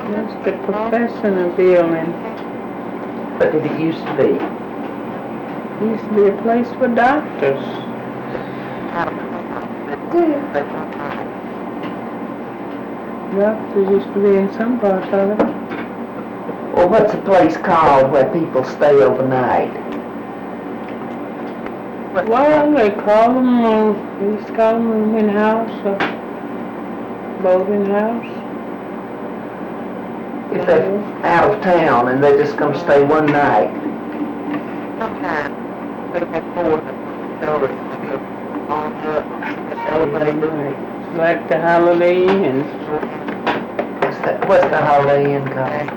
That's the professional building. What did it used to be? It used to be a place for doctors. Doctors used to be in some parts of it. Well, what's a place called where people stay overnight? Well, they call them, they used to call them rooming house or boating house. If they're out of town and they just come stay one night. Sometimes they have more stories on the elevator. Like the Holiday Inn. What's the Holiday Inn called?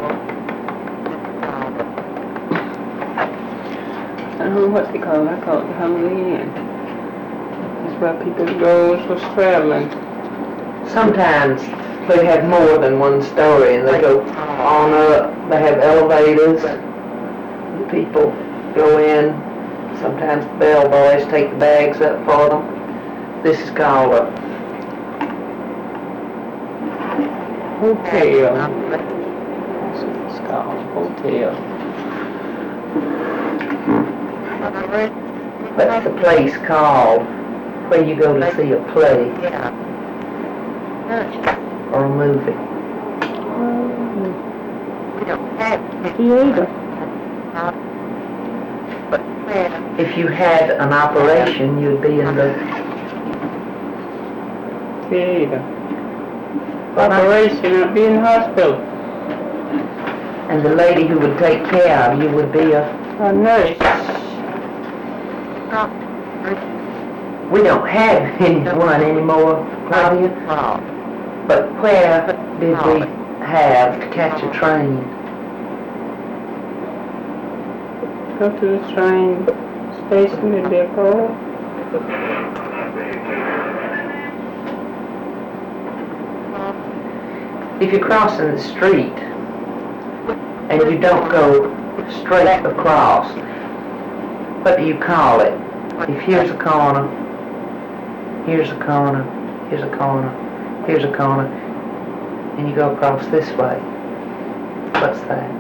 I don't know what they call it. I call it the Holiday Inn. That's where people go for traveling. Sometimes they have more than one story and they go on up. They have elevators. The people go in. Sometimes the bellboys take the bags up for them. This is called a hotel. That's what it's called, hotel. What's the place called where you go to see a play or a movie? Theater. If you had an operation, you'd be in the theater. Operation, I'd be in the hospital. And the lady who would take care of you would be a nurse. We don't have anyone anymore, Claudia. But where did we have to catch a train? Go to the train station in depot. If you're crossing the street and you don't go straight across, what do you call it? If here's a corner, here's a corner, here's a corner, here's a corner, and you go across this way, what's that?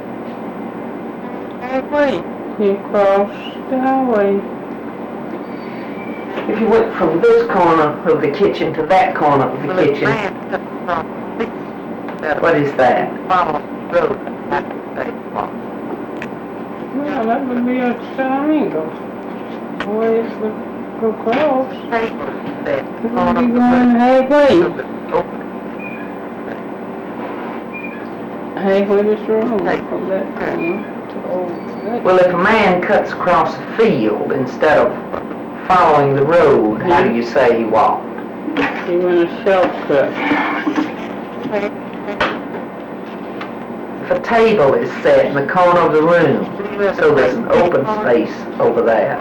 Highway. You cross the highway. If you went from this corner of the kitchen to that corner of the kitchen, what is that? Well, that would be a triangle. Where it would go across. It would be going halfway. Halfway this road from that corner to over that. Well, if a man cuts across a field instead of following the road, how do you say he walked? He went a shortcut. If a table is set in the corner of the room, so there's an open space over there,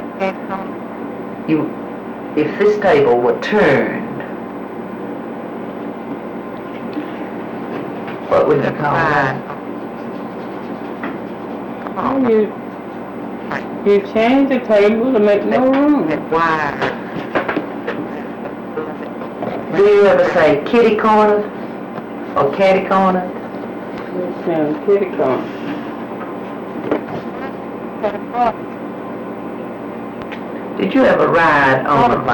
if this table were turned, what would you call that? Well, you change the table to make more room. Do you ever say kitty corner or catty corner? Yes, ma'am, kitty corner. Did you ever ride on a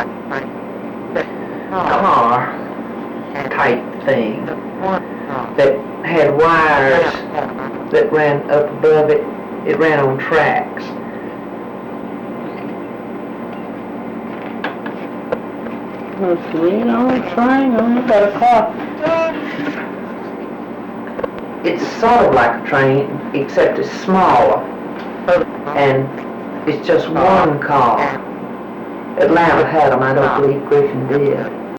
car type thing that had wires that ran up above it? It ran on tracks. On a train, on about a car. It's sort of like a train, except it's smaller, and it's just one car. Atlanta had them, I don't believe Griffin did.